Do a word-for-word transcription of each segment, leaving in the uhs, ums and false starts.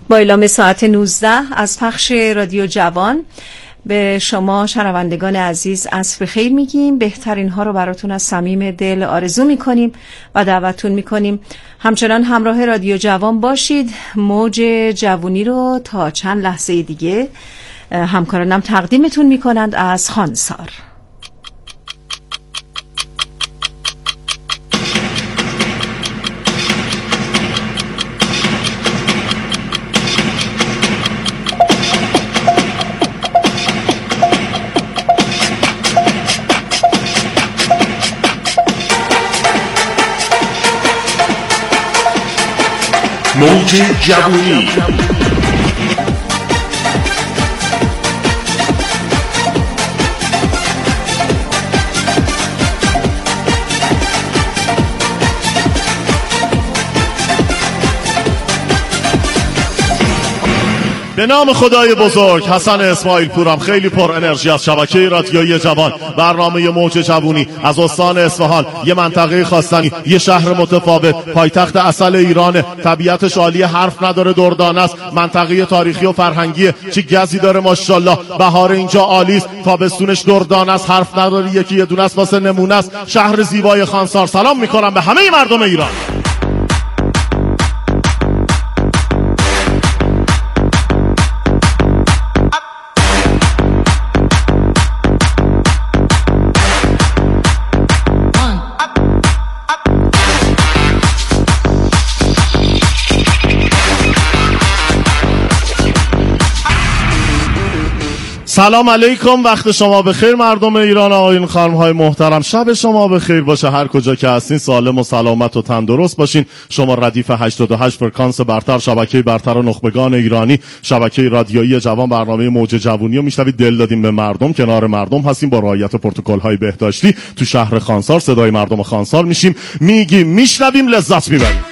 با اعلام ساعت نوزده از پخش رادیو جوان به شما شنوندگان عزیز عصر بخیر میگیم. بهترین ها رو براتون از صمیم دل آرزو میکنیم و دعوتتون میکنیم همچنان همراه رادیو جوان باشید. موج جوونی رو تا چند لحظه دیگه همکارانم تقدیمتون میکنند از خانسار. موج جوونی به نام خدای بزرگ. حسن اسماعیل پورم، خیلی پر انرژی از شبکه رادیویی جوان. برنامه موج جوونی از استان اصفهان، یه منطقه خواستنی، یه شهر متفاوت، پایتخت عسل ایران، طبیعتش عالی، حرف نداره، دردانه است، منطقه تاریخی و فرهنگی، چه گزی داره ماشاءالله. بهار اینجا عالی است، تابستونش دردانه است، حرف نداره، یکی یه دونه است واسه نمونه است. شهر زیبای خانسار. سلام میکنم به همه مردم ایران. سلام علیکم، وقت شما بخیر مردم ایران، آقایون خانم‌های محترم. شب شما بخیر باشه، هر کجا که هستین سالم و سلامت و تندرست باشین. شما ردیف هشتاد و هشت فرکانس برتر، شبکه برتر و نخبگان ایرانی، شبکه رادیویی جوان، برنامه موج جوونی رو میشنوید. دل دادیم به مردم، کنار مردم هستیم، با رعایت پروتکل‌های بهداشتی. تو شهر خانسار صدای مردم خانسار میشیم، میگیم، میشنویم، لذت میبریم.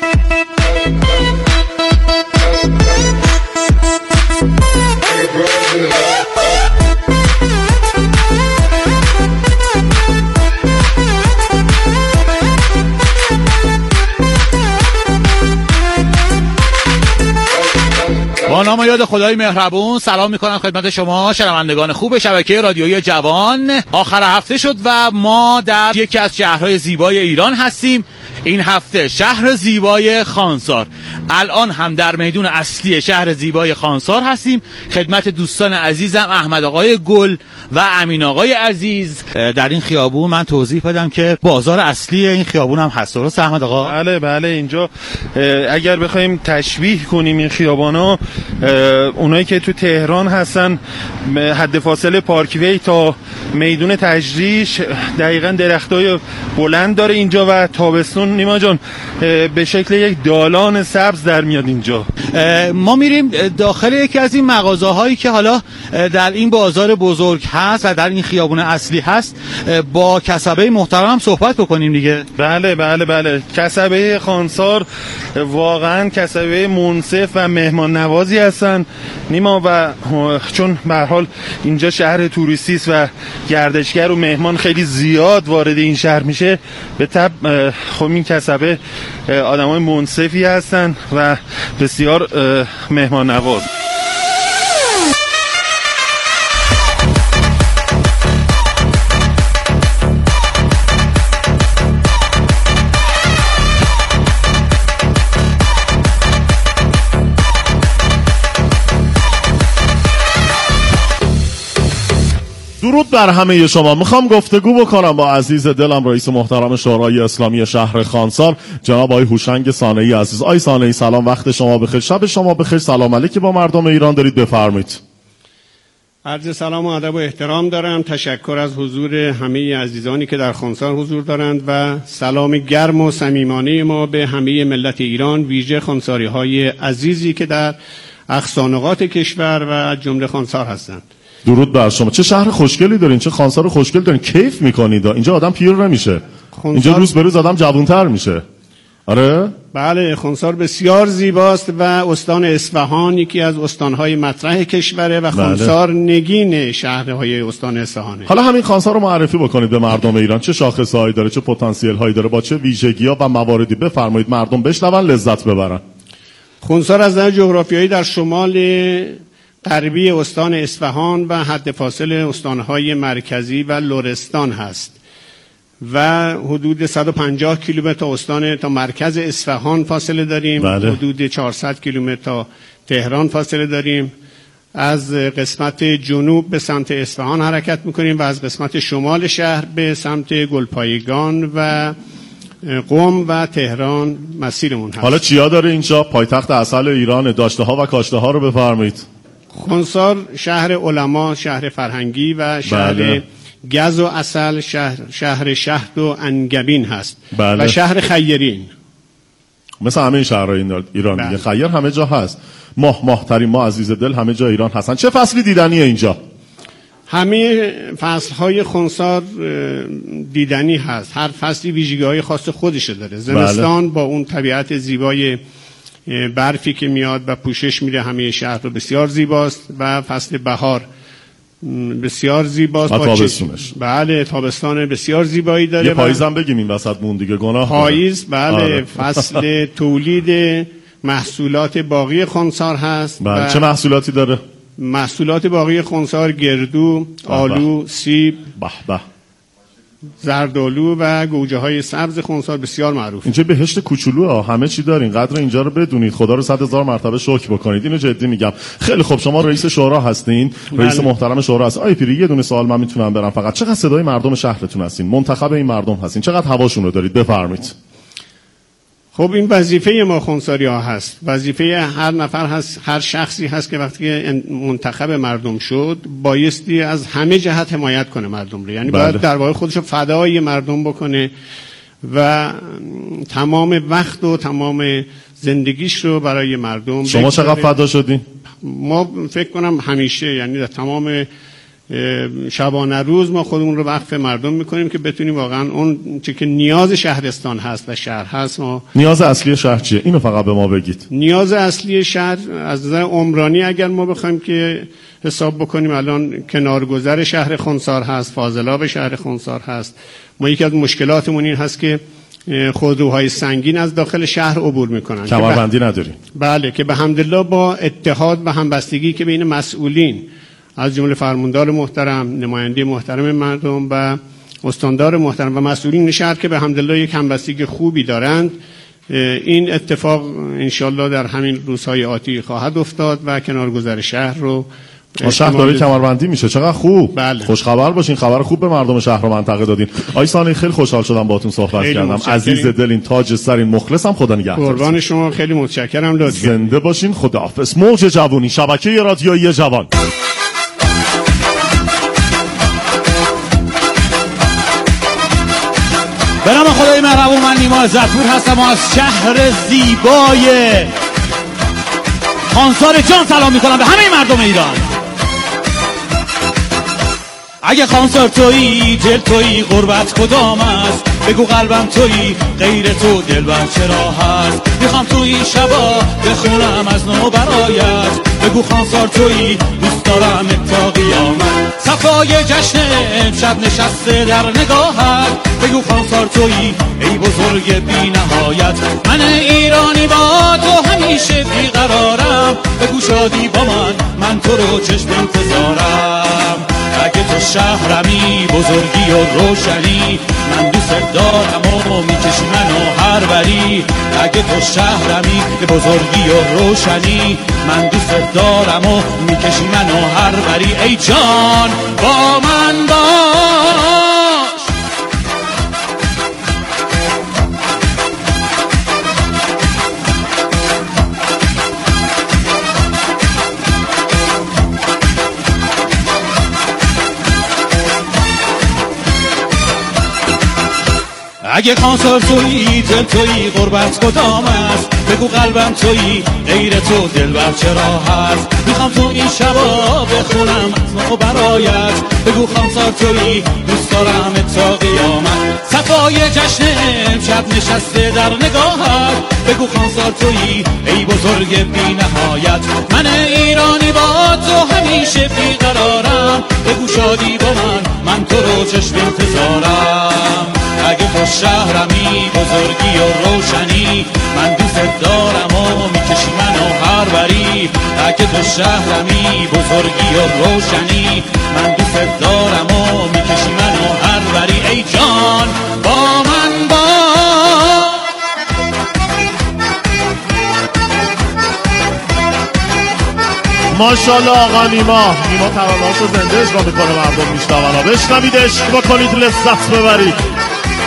با نام یاد خدای مهربون سلام میکنم خدمت شما شنوندگان خوب شبکه رادیویی جوان. آخر هفته شد و ما در یکی از شهرهای زیبای ایران هستیم. این هفته شهر زیبای خانسار. الان هم در میدون اصلی شهر زیبای خانسار هستیم، خدمت دوستان عزیزم احمد آقای گل و امین آقای عزیز. در این خیابون من توضیح بدم که بازار اصلی این خیابون هم هست، درست احمد آقا؟ بله بله، اینجا اگر بخوایم تشبیه کنیم این خیابانا، اونایی که تو تهران هستن حد فاصله پارکوی تا میدون تجریش دقیقاً درختای بلند داره اینجا و تابستون نیما جان به شکل یک دالان سبز در میاد اینجا. ما میریم داخل یکی از این مغازه هایی که حالا در این بازار بزرگ هست و در این خیابون اصلی هست، با کسبه محترم هم صحبت بکنیم دیگه. بله بله بله، کسبه خانسار واقعا کسبه منصف و مهمان نوازی هستن نیما، و چون به هر حال اینجا شهر توریستی است و گردشگر و مهمان خیلی زیاد وارد این شهر میشه، به طب خب این کسبه آدمای منصفی هستن و بسیار مهمان نواز. درود بر همه شما. میخوام گفتگو بکنم با عزیز دلم، رئیس محترم شورای اسلامی شهر خانسار، جناب آقای هوشنگ صانعی عزیز. آقای صانعی سلام، وقت شما بخیر، شب شما بخیر، سلام علیکم با مردم ایران دارید، بفرمایید. عرض سلام و ادب و احترام دارم. تشکر از حضور همه عزیزانی که در خانسار حضور دارند و سلام گرم و صمیمانه ما به همه ملت ایران، ویژه خانساری های عزیزی که در اقصانقاط کشور و از جمله خانسار هستند. درود بر شما. چه شهر خوشگلی دارین، چه خانسار خوشگل دارین، کیف میکنید. اینجا آدم پیر نمیشه، اینجا روز به روز آدم جوانتر میشه. آره بله، خانسار بسیار زیباست و استان اصفهان یکی از استانهای مطرح کشوره و خانسار بله. نگین شهرهای استان اصفهانه. حالا همین خانسار رو معرفی بکنید به مردم ایران، چه شاخصهایی داره، چه پتانسیل هایی داره، با چه ویژگی‌ها و مواردی، بفرمایید مردم بشنون لذت ببرن. خونسار از نظر جغرافیایی در شمال غربی استان اصفهان و حد فاصل استانهای مرکزی و لرستان هست و حدود صد و پنجاه کیلومتر تا استان تا مرکز اصفهان فاصله داریم. بله. حدود چهارصد کیلومتر تا تهران فاصله داریم. از قسمت جنوب به سمت اصفهان حرکت میکنیم و از قسمت شمال شهر به سمت گلپایگان و قم و تهران مسیرمون هست. حالا چیا داره اینجا؟ پایتخت عسل ایران، داشته ها و کاشته ها رو بفرمایید. خونسار شهر علما، شهر فرهنگی و شهر بله. گز و عسل، شهر شهر شهد و انگبین هست. بله. و شهر خیرین مثل همه شهرهای ایران بله. دیگه خیر همه جا هست. ماه ماهترین ما عزیز دل همه جا ایران هستن. چه فصلی دیدنیه اینجا؟ همه فصلهای خونسار دیدنی هست. هر فصلی ویژگی‌های خاص خودشه داره. زمستان بله. با اون طبیعت زیبای برفی که میاد و پوشش میده همه شهر رو بسیار زیباست و فصل بهار بسیار زیباست. با تابستونش بله تابستان بسیار زیبایی داره. یه پاییزم بگیم این وسط مون دیگه گناه پاییز بله آره. فصل تولید محصولات باقی خونسار هست. بله. چه محصولاتی داره؟ محصولات باقی خونسار گردو، آلو، سیب، به به زردآلو و گوجه های سبز خونسار بسیار معروف. اینجا بهشت کوچولو همه چی دارین. قدر اینجا رو بدونید. خدا رو صد هزار مرتبه شکر بکنید. اینو جدی میگم. خیلی خوب. شما رئیس شورا هستین. رئیس بله. محترم شورا هست. آی پیری یه دونه سوال من میتونم برم فقط. چقدر صدای مردم شهرتون هستین؟ منتخب این مردم هستین. چقدر هواشون رو دارید؟ بفرمایید. خب این وظیفه ما خونساری ها هست. وظیفه هر نفر هست، هر شخصی هست که وقتی که منتخب مردم شد بایستی از همه جهت حمایت کنه مردم رو. یعنی بله. باید در واقع خودشو فدای مردم بکنه و تمام وقت و تمام زندگیش رو برای مردم. شما چقدر فدا شدین؟ ما فکر کنم همیشه، یعنی در تمام شبانه روز ما خودمون رو وقف مردم میکنیم که بتونیم واقعا اون چه که نیاز شهرستان هست و شهر هست. ما نیاز اصلی شهر چیه؟ اینو فقط به ما بگید. نیاز اصلی شهر از نظر عمرانی اگر ما بخوایم که حساب بکنیم، الان کنارگذر شهر خونسار هست، فاضلاب شهر خونسار هست. ما یکی از مشکلاتمون این هست که خودروهای سنگین از داخل شهر عبور میکنن، کمربندی نداریم. بله، که به حمدالله با اتحاد و همبستگی که بین مسئولین از جمله فرماندار محترم، نماینده محترم مردم و استاندار محترم و مسئولین شهر که به حمدالله یک همبستگی خوبی دارند، این اتفاق انشالله در همین روزهای آتی خواهد افتاد و کنارگذر شهر رو شهر داره کمربندی میشه. چقدر خوب. بله. خوش خبر باشین. خبر خوب به مردم شهر و منطقه دادین. آقای ثانی خیلی خوشحال شدم باهاتون صحبت کردم. عزیز دلین، تاج سرین، مخلصم. خدا نگهدار. قربان شما. خیلی متشکرم. لطفا زنده باشین. خداحافظ. موج جوونی، شبکه رادیویی جوان. به نام خدای مهربون، من نیما عزت‌پور هستم و از شهر زیبای خونسار جان سلام میکنم به همه مردم ایران. اگه خونسار تویی، دل تویی، غربت کدام است؟ بگو قلبم تویی، غیر تو دلبر چرا هست؟ میخوام تو این شبا بخونم از نو برایت. بگو خونسار تویی، دوست دارم تا قیامت. صفای جشن امشب نشسته در نگاهت. بگو خونسار تویی، ای بزرگ بی نهایت. من ایرانی با تو همیشه بیقرارم. بگو شادی با من، من تو رو چشم انتظارم. اگه تو شهرمی، بزرگی و روشنی، من دوست دارم و میکشی منو هر بری. اگه تو شهرمی، بزرگی و روشنی، من دوست دارم و میکشی منو هر بری. ای جان با من باش. اگه خونسار تویی، دل تویی، غربت کدام است؟ بگو قلبم تویی، غیر تو دلبر چرا هست؟ میخوام تو این شبا بخونم از نو برایت. بگو خونسار تویی، دوست دوست دارم تا قیامت. صفای جشن امشب نشسته در نگاهت، بگو خانسار تویی ای بزرگ بی نهایت. من ایرانی با تو همیشه بیقرارم، بگو شادی با من، من تو رو چشم انتظارم. اگه تو شهرمی بزرگی و روشنی، من دوست دارم و میکشی منو هر بری. اگه تو شهرمی بزرگی و روشنی، من دوست دارم و میکشی منو هر بری. ای جان با من با ماشاءالله آقا نیما نیما ترانه‌اشو زنده اجرا میکنه، مردم میشنون. بشنوید، عشق بکنید، لذت ببرید.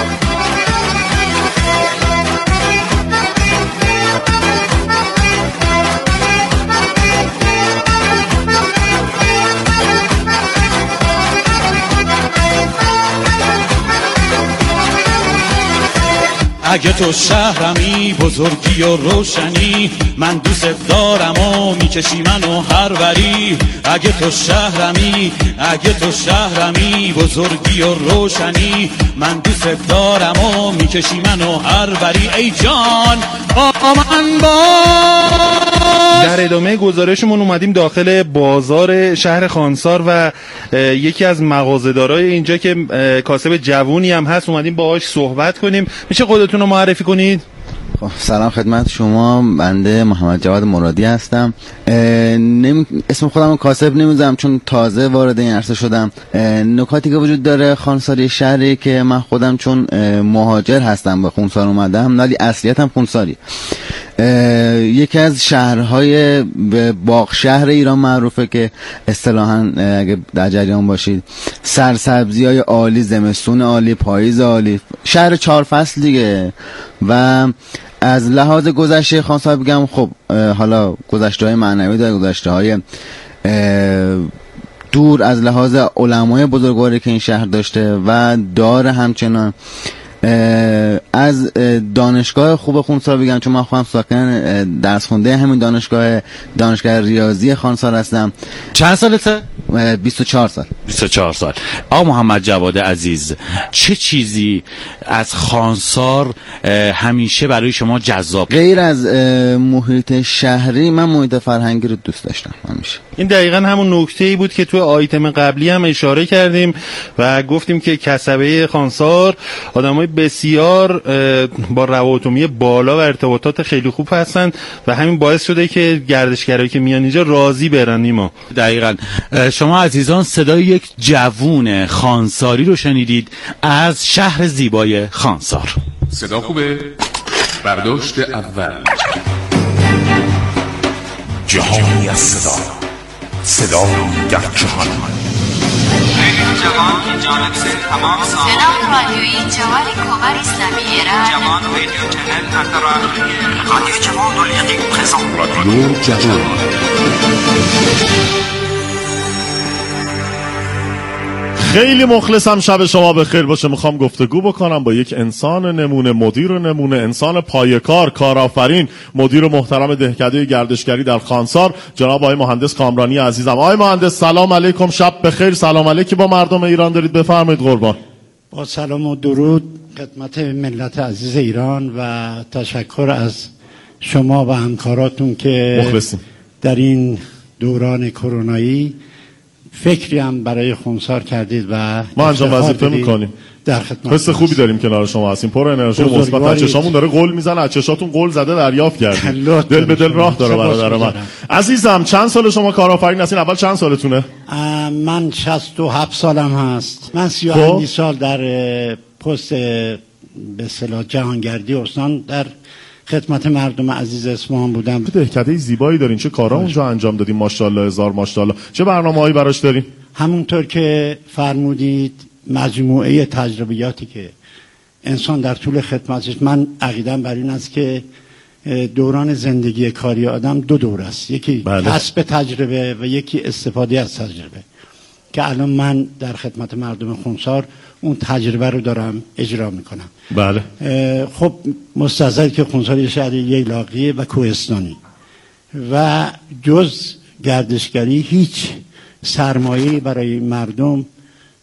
اگه تو شهرمی بزرگی و روشنی، من دوست دارم و میکشی منو هر بری. اگه تو شهرمی اگه تو شهرمی بزرگی و روشنی، من دوست دارم و میکشی منو هر بری. ای جان با من با. در ادامه گزارشمون اومدیم داخل بازار شهر خانسار و یکی از مغازه‌دارای اینجا که کاسب جوونی هم هست اومدیم باهاش صحبت کنیم. میشه خودتون رو معرفی کنید؟ سلام خدمت شما، بنده محمد جواد مرادی هستم. نمی... اسم خودم کاسب نمیذارم چون تازه وارد این عرصه شدم. نکاتی که وجود داره، خانساری شهری که من خودم چون مهاجر هستم به خونسار اومدم، ولی اصلیتم خونساری. یکی از شهرهای باغ شهر ایران معروفه که اصطلاحاً اگه در جریان باشید سرسبزی های عالی، زمستون عالی، پاییز عالی، شهر چهار فصل دیگه. و از لحاظ گذشته خانسار بگم، خب حالا گذشته های معنوی داره، گذشته های دور از لحاظ علمای بزرگواری که این شهر داشته و داره. همچنان از دانشگاه خوب خانسار بگم، چون من خودم ساکن درس خونده همین دانشگاه دانشگاه ریاضی خانسار هستم. چند سالته؟ بیست و چهار سال. بیست و چهار سال. آقا محمد جواد عزیز، چه چیزی از خانسار همیشه برای شما جذاب؟ غیر از محیط شهری، من محیط فرهنگی رو دوست داشتم همیشه. این دقیقاً همون نکته‌ای بود که تو آیتم قبلی هم اشاره کردیم و گفتیم که کسبه خانسار آدمای بسیار با روابط بالا و ارتباطات خیلی خوب هستن و همین باعث شده که گردشگرایی که میان اینجا راضی برن. نیما دقیقاً. شما عزیزان صدای یک جوون خانساری رو شنیدید از شهر زیبای خانسار. صدا خوبه؟ برداشت اول. جهانی از صدا، صدا در جهان. جوان جانب سے تمام صدای رادیویی جوان کمر اسلامی ایران، جوان رادیو چنل انتراشنی رادیو جوان الیقین پرزنت رادیو جوان. خیلی مخلصم، شب شما بخیر باشه. میخوام گفتگو بکنم با یک انسان نمونه، مدیر نمونه، انسان پایه‌کار، کارآفرین، مدیر محترم دهکده گردشگری در خانسار، جناب آقای مهندس کامرانی عزیزم. آقای مهندس سلام علیکم، شب بخیر. سلام علیکی با مردم ایران دارید، بفرمایید قربان. با سلام و درود خدمت ملت عزیز ایران و تشکر از شما و همکاراتون که مخلصیم. در این دوران کرونایی فکری هم برای خانسار کردید و ما انجام وظیفه میکنیم. در خدمت حس خوبی داریم کنار شما هستیم، پر انرژی مثبت. چشامون داره قول میزنه، چشاتون قول زده دریافت کردید. دل به دل راه داره برادر من. عزیزم چند سال شما کارآفرین هستین؟ اول چند سالتونه؟ من شصت و هفت سالم هست. من سی و هفت سال در پست به اصطلاح جهانگردی استان در خدمت مردم عزیز اصفهان بودم. دهکده زیبایی دارین، چه کارا اونجا انجام دادین؟ ماشاءالله هزار ماشاءالله. چه برنامه‌هایی براش دارین؟ همونطور که فرمودید مجموعه تجربیاتی که انسان در طول خدمتش، من عقیدم بر این است که دوران زندگی کاری آدم دو دور است، یکی بله. کسب تجربه و یکی استفاده از تجربه، که الان من در خدمت مردم خانسار اون تجربه رو دارم اجرا میکنم. بله. خب مستحضر که خانسار یه شهر ییلاقی و کوهستانی و جز گردشگری هیچ سرمایه‌ای برای مردم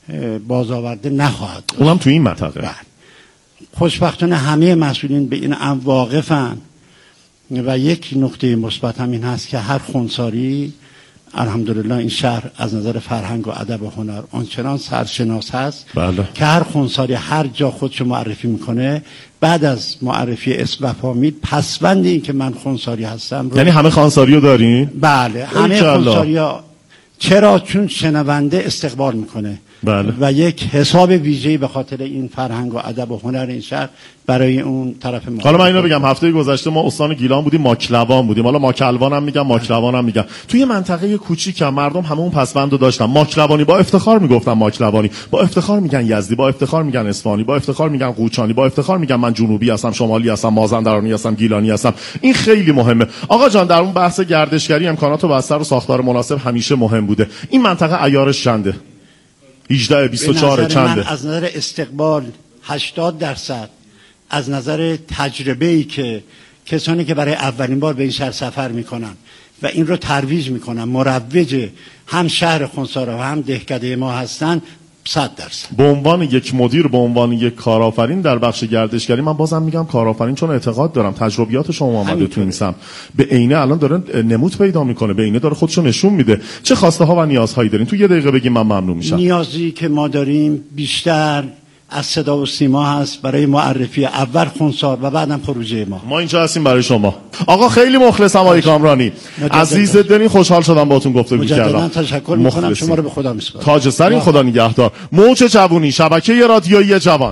بازآورده نخواهد داشت. اونم تو این منطقه. بله. خوشبختانه همه مسئولین به این امر واقفن و یک نکته مثبت هم این هست که هر خونساری الحمدلله این شهر از نظر فرهنگ و ادب و هنر آنچنان سرشناس هست بله. که هر خونساری هر جا خودشو معرفی میکنه، بعد از معرفی اسم و فامیل پسوند این که من خونساری هستم. یعنی همه خونساری رو دارین؟ بله همه خونساری ها. چرا؟ چون شنونده استقبال میکنه. بله. و یک حساب ویژه‌ای به خاطر این فرهنگ و ادب و هنر این شهر برای اون طرف ما. حالا من اینو بگم، هفته گذشته ما استان گیلان بودیم، ماکلوان بودیم. حالا ماکلوان هم میگم، ماکلوان هم میگم. توی منطقه کوچیک مردم همه اون پسوندو داشتن. ماکلوانی با افتخار میگفتن، ماکلوانی با افتخار میگن یزدی، با افتخار میگن اصفهانی، با افتخار میگن قوچانی، با افتخار میگن من جنوبی هستم، شمالی هستم، مازندرانی هستم، گیلانی هستم. این خیلی مهمه. آقا جان، در اون بحث گردشگری امکانات و بستر و ساختار مناسب همیشه مهم بوده. این منطقه عیارش چنده؟ هجده بیست و چهار چنده؟ من از نظر استقبال هشتاد درصد، از نظر تجربه‌ای که کسانی که برای اولین بار به این شهر سفر میکنن و این رو ترویج میکنن، مروج هم شهر خونسار و هم دهکده ما هستن، صد درصد. به عنوان یک مدیر، به عنوان یک کارآفرین در بخش گردشگری، من بازم میگم کارآفرین، چون اعتقاد دارم تجربیات شما اومده تو این سم، به عینه الان داره نمود پیدا میکنه، به عینه داره خودشو نشون میده. چه خواسته ها و نیازهایی دارین؟ تو یه دقیقه بگیم من ممنون میشم. نیازی که ما داریم بیشتر از صدا و سیما هست برای معرفی اول خونسار و بعدم پروژه ما. ما اینجا هستیم برای شما. آقا خیلی مخلصم آقای کامرانی، عزیز دلین، خوشحال شدم باهاتون گفتگو کردم. مجددا تشکر میکنم، شما رو به خدا میسپارم. تاج سرین، خدا نگهدار. موج جوونی، شبکه رادیویی جوان.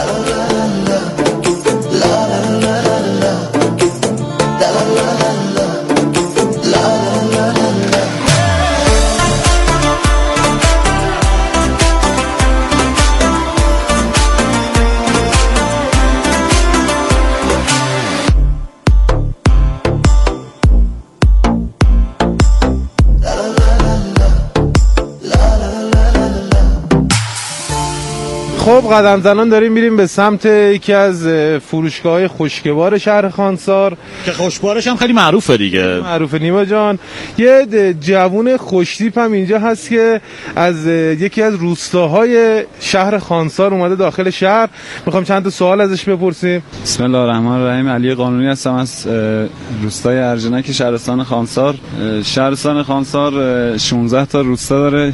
خب قدم زنان داریم میریم به سمت یکی از فروشگاه‌های خوشگوار شهر خانسار که خوشبارش هم خیلی معروفه دیگه. معروفه نیما جان. یه جوون خوشتیپ هم اینجا هست که از یکی از روستاهای شهر خانسار اومده داخل شهر. میخوام چند تا سوال ازش بپرسیم. بسم الله الرحمن الرحیم. علی قانونی هستم از روستای ارجنک شهرستان خانسار. شهرستان خانسار شانزده تا روستا داره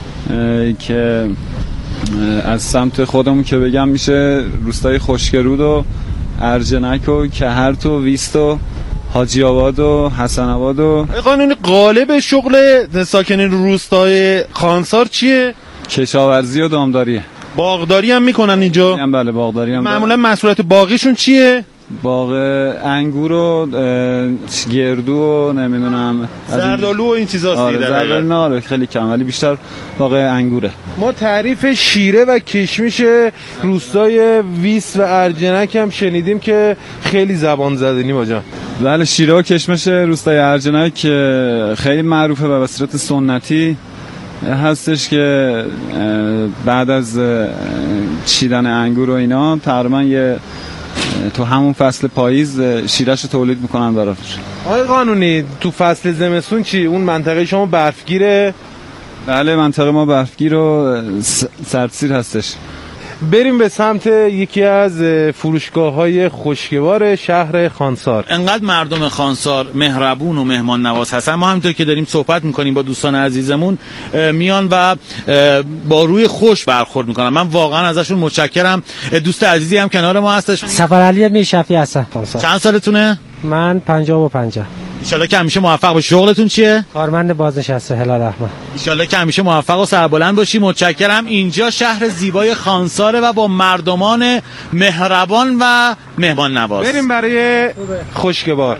که از سمت خودمون که بگم میشه روستای خشکرود و ارجنک و کهرت و ویست و حاجی آباد و حسن آباد. و قانونی غالب شغل ساکنین روستای خانسار چیه؟ کشاورزی و دامداریه. باغداری هم میکنن اینجا؟ هم بله باغداری هم. معمولا محصولات باغیشون چیه؟ باغ انگور و گردو و نمیدونم زردالو و این چیزاست. آره زردالو نه خیلی کم، ولی بیشتر باغ انگوره. ما تعریف شیره و کشمیش روستای ویس و ارجنک هم شنیدیم که خیلی زبان زده نیما جان. بله شیره و کشمش روستای ارجنک خیلی معروفه و به صورت سنتی هستش که بعد از چیدن انگور و اینا تقریبا یه تو همون فصل پاییز شیرش رو تولید میکنن براش. آقای قانونی تو فصل زمستون چی؟ اون منطقه شما برفگیره؟ بله منطقه ما برفگیر و سردسیر هستش. بریم به سمت یکی از فروشگاه‌های خوشگوار شهر خانسار. انقدر مردم خانسار مهربون و مهمان نواز هستن. ما همینطور که داریم صحبت میکنیم با دوستان عزیزمون میان و با روی خوش برخورد میکنن. من واقعا ازشون متشکرم. دوست عزیزی هم کنار ما هستش. سفرعلی میرشفی هستم. چند سالتونه؟ من پنجاه و پنج. انشالله که همیشه موفق باشی. شغلتون چیه؟ کارمند بازنشسته هلال احمد. انشالله که همیشه موفق و سربلند باشی. متشکرم. اینجا شهر زیبای خانساره و با مردمان مهربان و مهمان نواز. بریم برای خوشگوار.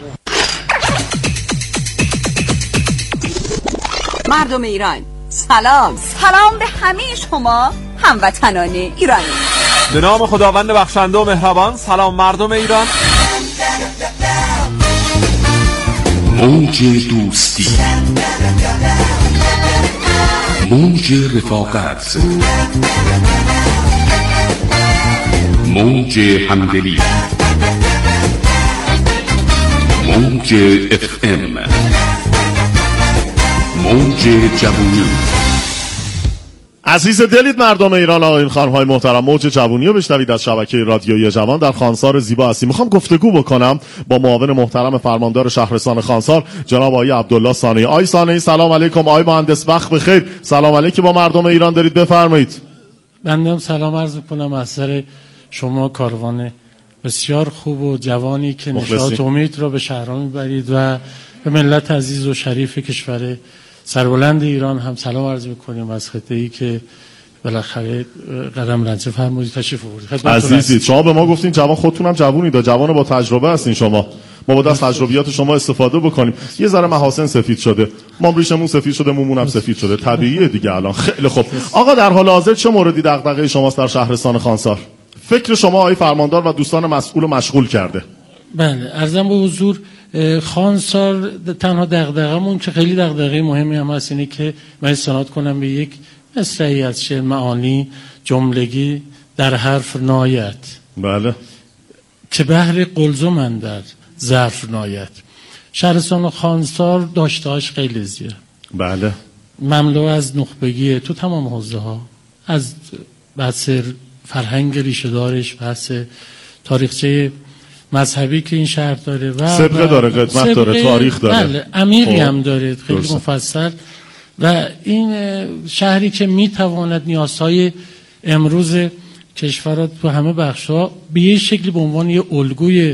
مردم ایران سلام. سلام به همه شما هموطنان ایرانی. به نام خداوند بخشنده و مهربان. سلام مردم ایران. موج دوستی، موج رفاقت، موج همدلی، موج اف ام، موج جوونی. عزیز دلید مردم ایران، آقایون خانم‌های محترم، موج جوونی رو بشنوید از شبکه رادیویی جوان. در خانسار زیبا هستیم. میخوام گفتگو بکنم با معاون محترم فرماندار شهرستان خانسار جناب آقای عبدالله صانعی. آقای صانعی سلام علیکم. آقای مهندس وقت بخیر. سلام علیکم با مردم ایران دارید، بفرمایید. بنده سلام عرض می‌کنم از سر شما، کاروان بسیار خوب و جوانی که نشاط امید را به شهرها میبرید و به ملت عزیز و شریف کشور سربلند ایران هم سلام عرض می‌کنیم از خطه‌ای که بالاخره قدم رنجه فرمودید تشریف آوردید. عزیزید شما به ما گفتین جوان، خودتونم جوونید، جوان با تجربه هستین شما. ما باید از تجربیات شما استفاده بکنیم. یه ذره محاسن سفید شده، ما ریشمون سفید شده، مومونم سفید شده، طبیعیه دیگه الان. خیلی خوب آقا، در حال حاضر چه موردی دغدغه شماست در شهرستان خانسار؟ فکر شما آقای فرماندار و دوستان مسئول رو مشغول کرده؟ بله، عرضم به حضور خانسار تنها دغدغه‌مون که خیلی دغدغه مهمی هم هست اینه که من استناد کنم به یک مصرعی از شعر، معانی جملگی در حرف نایت. بله. که بحر قلزم اندر ظرف نایت. شهرستان خانسار داشتهاش خیلی زیاد. بله. مملو از نخبگیه تو تمام حوزه ها، از بحث فرهنگ ریشه دارش، بحث تاریخچه مذهبی که این شهر داره و سابقه داره، قدمت داره، تاریخ داره. بله، عمیقی خب. هم داره، خیلی درسته. مفصل. و این شهری که میتواند نیازهای امروز کشورات تو همه بخش‌ها به یه شکلی به عنوان یه الگوی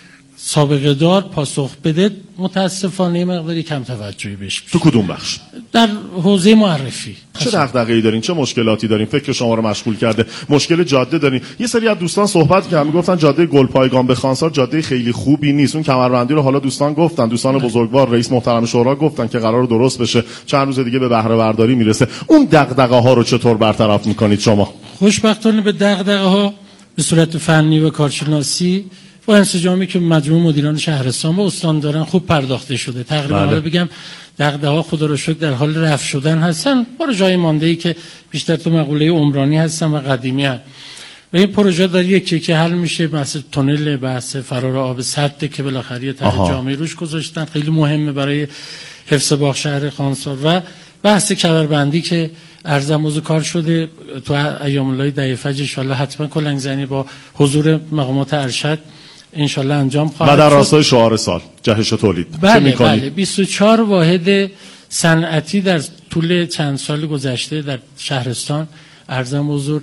سابقه دار پاسخ بده، متاسفانه مقداری کم توجهی بهش. تو کدوم بخش؟ در حوزه معرفی. چه دغدغه‌ای دارین؟ چه مشکلاتی دارین؟ فکر شما رو مشغول کرده؟ مشکل جاده دارین؟ یه سری از دوستان صحبت کردن، میگفتن جاده گلپایگان به خانسار جاده خیلی خوبی نیست. اون کمربندی رو حالا دوستان گفتن، دوستان بزرگوار، رئیس محترم شورا گفتن که قرار درست بشه، چند روز دیگه به بهره برداری میرسه. اون دغدغه ها رو چطور برطرف میکنید شما؟ خوشبختانه به دغدغه ها به صورت فنی و کارشناسی با انسجامی که مجموع مدیران شهرستان و استان دارن خوب پرداخته شده. تقریبا حالا بگم دغدغه‌ها خدا رو شکر در حال رفع شدن هستن. پروژه‌های مانده‌ای که بیشتر تو مقوله عمرانی هستن و قدیمی هستن. و این پروژه داره یکی که حل میشه، مثلا تونل بحث فرار آب سد که بالاخره طرح جامعه روش گذاشتن، خیلی مهمه برای حفظ باغ شهر خانسار. و بحث کمربندی که ارزم موضوع کار شده تو ایام الله دهه فجر ان شاء الله حتما کلنگ زنی با حضور مقامات ارشد انشالله انجام خواهد شد. و در راستای شعار سال جهش و تولید بله چه میکنید؟ بله بیست و چهار واحد صنعتی در طول چند سال گذشته در شهرستان ارزم حضور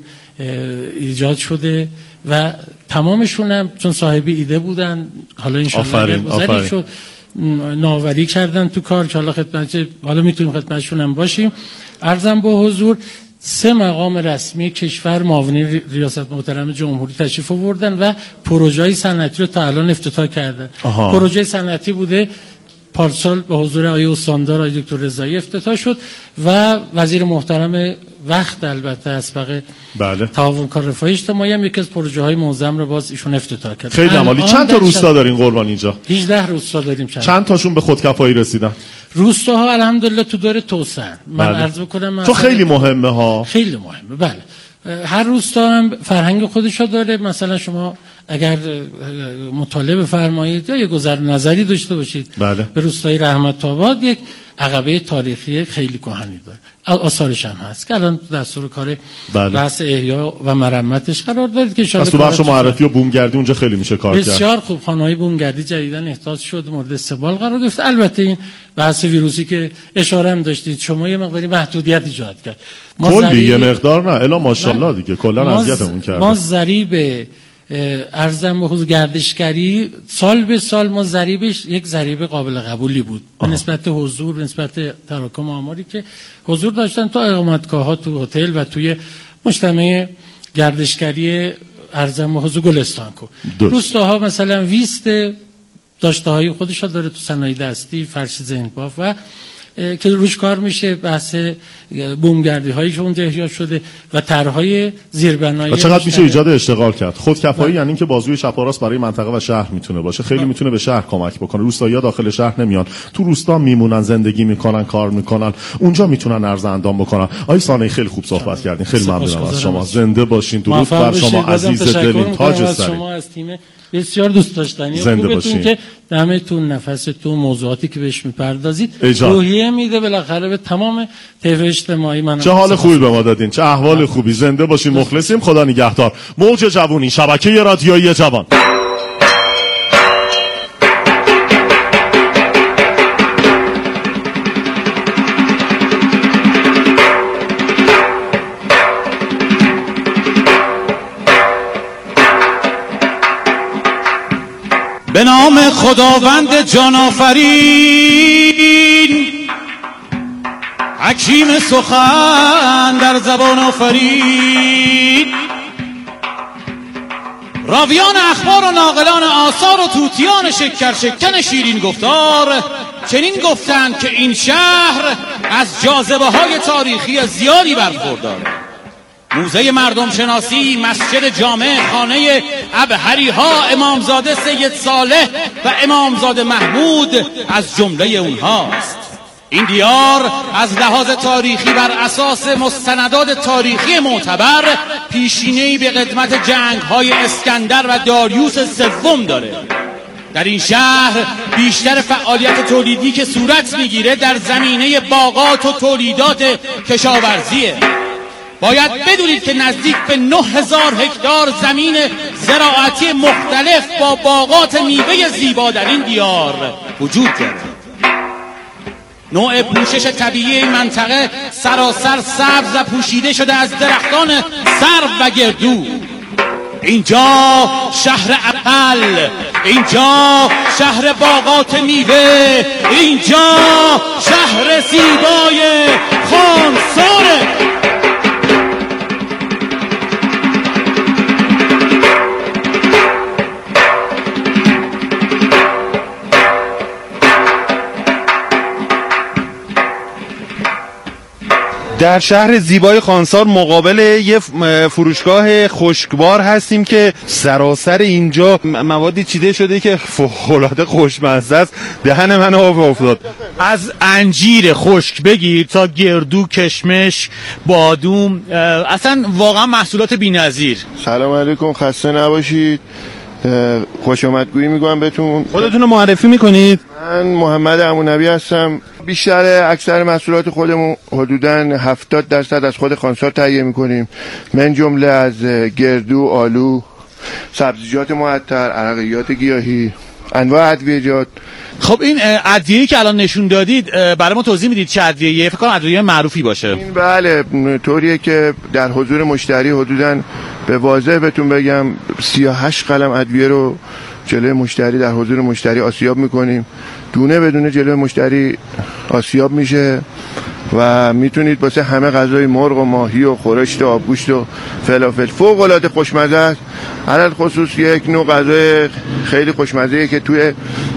ایجاد شده و تمامشون هم چون صاحب ایده بودن، حالا انشالله گذاری شد، نوآوری کردن تو کار که حالا خدمت حالا میتونیم خدمتشون هم باشیم. ارزم به حضور سه مقام رسمی کشور معاونین ریاست محترم جمهوری تشریف آوردن و پروژه‌های صنعتی رو تا الان افتتاح کردن. پروژه صنعتی بوده پارسال به حضور آقای استاندار آقای دکتر رضایی افتتاح شد و وزیر محترم وقت البته اسبق بله تعاون کار رفاهی اجتماعی هم یکی از پروژه‌های معظم رو باز ایشون افتتاح کرد. خیلی عالی. چند تا روستا دارین قربان اینجا؟ هجده روستا داریم. چند, چند تاشون به خودکفایی رسیدن؟ روستاها الحمدلله تو داره توسعه. من بله. عرض بکنم تو خیلی مهمه ها. خیلی مهمه. بله. هر روستا هم فرهنگ خودش رو داره. مثلا شما اگر مطالعه بفرمایید یا یه گذر نظری داشته باشید بله. به روستای رحمت آباد یک عقبه تاریخی خیلی کهنی داره. آثارش هم هست که الان دستور کار بله. بحث احیا و مرمتش قرار دارید که ان شاءالله. بخش معرفی و بومگردی اونجا خیلی میشه کار کرد. بسیار خوب. خانه‌های بومگردی جدیدن احداث شد، مورد استقبال قرار گرفت. البته این بحث ویروسی که اشاره هم داشتید شما یه مقداری محدودیت ایجاد کرد. کلی یه مقدار نه الا ماشاءالله دیگه کلا اذیتمون کرد. ما ضریب ارزم به حضور گردشگری سال به سال ما ضریبش یک ضریب قابل قبولی بود به نسبت حضور، به نسبت تراکم آماری که حضور داشتن تو اقامتگاه‌ها، تو هتل و توی مجتمع گردشگری ارزم به حضور گلستان کو. روستاها مثلا ویست داشته‌های خودش داره تو صنایع دستی، فرش زینباف و که روش کار میشه، بحث بومگردی هایی که اونجا احیا شده و طرحهای زیربنایی. چقدر میشه ایجاد اشتغال کرد؟ خودکفایی یعنی اینکه بازوی چپ و راست برای منطقه و شهر میتونه باشه. خیلی میتونه به شهر کمک بکنه. روستایی‌ها داخل شهر نمیان، تو روستا میمونن، زندگی میکنن، کار میکنن، اونجا میتونن ارز اندام بکنن. آقای صانعی خیلی خوب صحبت کردین. خیلی ممنونم از شما. زنده باشین. درود بر شما عزیز دلین، تاج سری. شما از تیم بسیار دوست داشتنی خوبتون که دمتون، نفستون، موضوعاتی که بهش میپردازید روحیه میده بالاخره به تمام طیف اجتماعی. من چه حال خوبی به ما دادین، چه احوال خوبی. زنده باشین، مخلصیم، خدا نگهدار. موج جوونی، شبکه رادیویی جوان. به نام خداوند جان آفرین، حکیم سخن در زبان آفرین، راویان اخبار و ناقلان آثار و توتیان شکر شکن شیرین گفتار چنین گفتند که این شهر از جاذبه های تاریخی زیادی برخوردار. موزه مردم شناسی، مسجد جامع، خانه ابهری ها، امامزاده سید صالح و امامزاده محمود از جمله اونهاست. این دیار از لحاظ تاریخی بر اساس مستندات تاریخی معتبر پیشینه‌ای به قدمت جنگ‌های اسکندر و داریوش سوم داره. در این شهر بیشتر فعالیت تولیدی که صورت میگیره در زمینه باغات و تولیدات کشاورزیه. باید بدونید که نزدیک به نه هزار هکتار زمین زراعتی مختلف با باغات میوه زیبا در این دیار وجود دارد. نوع پوشش طبیعی این منطقه سراسر سبز و پوشیده شده از درختان سرو و گردو. اینجا شهر عقل، اینجا شهر باغات میوه، اینجا شهر زیبای خانساره. در شهر زیبای خانسار مقابل یه فروشگاه خشکبار هستیم که سراسر اینجا موادی چیده شده که فوق‌العاده خوشمزه است. دهن من آب افتاد. از انجیر خشک بگیر تا گردو، کشمش، بادوم، اصلا واقعا محصولات بی‌نظیر. سلام علیکم، خسته نباشید. خوش آمدگویی میگم بهتون. خودتون رو معرفی میکنید؟ من محمد عمونبی هستم. بیشتر اکثر محصولات خودمون حدوداً هفتاد درصد از خود خانسار تهیه میکنیم، من جمله از گردو، آلو، سبزیجات معطر، عرقیات گیاهی، انواع ادویه‌جات. خب این ادویه‌ای که الان نشون دادید برای ما توضیح میدید چه ادویه‌ایه؟ فکر کنم ادویه معروفی باشه. این بله طوریه که در حضور مشتری حدوداً به واضح بهتون بگم سی و هشت قلم ادویه رو جلوی مشتری در حضور مشتری آسیاب میکنیم. دونه بدونه جلوی مشتری آسیاب میشه و میتونید واسه همه غذای مرغ و ماهی و خورشت و آبگوشت و فلافل فوق العاده خوشمزه است. علل خصوص یک نوع غذای خیلی خوشمزه که توی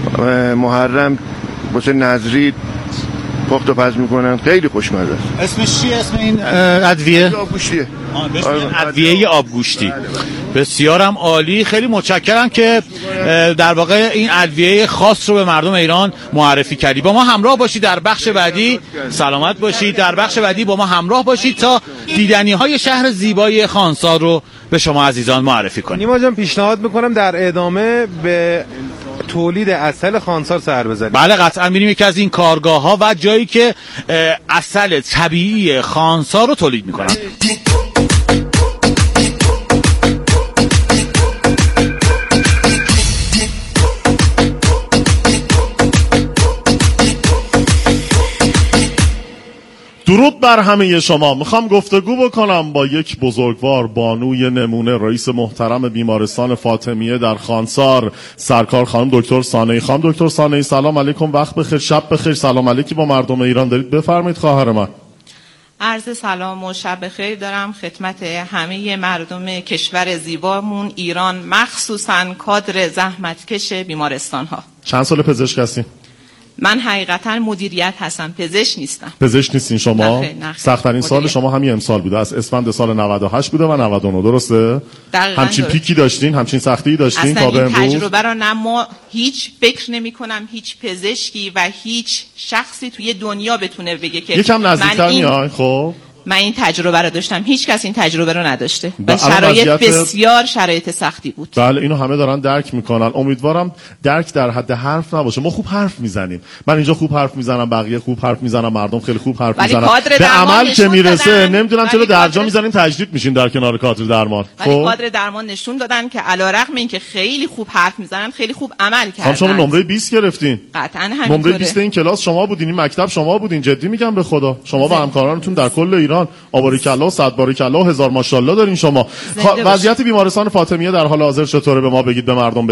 محرم واسه نظری پخت و پز میکنن، خیلی خوشمزه است. اسمش چیه اسم این ادویه؟ آبگوشتیه. ادویه آبگوشتی. بسیارم عالی، خیلی متشکرم که در واقع این ادویه خاص رو به مردم ایران معرفی کردی. با ما همراه باشید در بخش بعدی. سلامت باشید. در بخش بعدی با ما همراه باشید تا دیدنی های شهر زیبای خانسار رو به شما عزیزان معرفی کنیم. نیما جان پیشنهاد میکنم در ادامه به تولید عسل خانسار سر بزنیم. بله قطعا میریم یکی از این کارگاه ها و جایی که عسل طبیعی خانسار رو تولید میکنن. درود بر همه شما. میخوام گفتگو بکنم با یک بزرگوار، بانوی نمونه، رئیس محترم بیمارستان فاطمیه در خانسار، سرکار خانم دکتر سانحی. خانم دکتر سانحی سلام علیکم، وقت بخیر، شب بخیر. سلام علیکی با مردم ایران دارید، بفرمایید خواهر من. عرض سلام و شب بخیر دارم خدمت همه مردم کشور زیبامون ایران، مخصوصاً کادر زحمتکش بیمارستان ها. چند سال پزشک هستین؟ من حقیقتا مدیریت هستم، پزشک نیستم. پزشک نیستین شما؟ سخت‌ترین سال شما همین امسال بوده، از اسفند سال نود و هشت بوده و نود و نه، درسته؟ همچین پیکی داشتین، همچین سختی داشتین تا به امروز؟ اصلا این تجربه رو نه ما هیچ فکر نمی کنم هیچ پزشکی و هیچ شخصی توی دنیا بتونه بگه که یکم نزدیکتر میای. خب من این تجربه رو داشتم، هیچ کس این تجربه رو نداشته و الان شرایط وضعیت- بسیار شرایط سختی بود. بله اینو همه دارن درک میکنن. امیدوارم درک در حد حرف نباشه. ما خوب حرف میزنیم، من اینجا خوب حرف میزنم، بقیه خوب حرف میزنن، مردم خیلی خوب حرف ولی میزنن، کادر به درمان عمل که نشون میرسه دادن. نمیدونم چرا ولی درجا کادر- میزنین تجدید میشین در کنار کادر درمان. ولی کادر درمان نشون دادن که علیرغم اینکه خیلی خوب حرف میزنن خیلی خوب عمل خانم شما کردن. نمره بیست گرفتین. قطعا نمره همینطوره. بیست این کلاس شما بودین، این مکتب شما بودین، جدی میگم به خدا. شما و همکارانتون در کل ایران آباریکالله و صد باریکالله و هزار ماشاءالله دارین شما. زنده باشید. وضعیت بیمارستان فاطمیه در حال حاضر چطوره به ما بگید، به مردم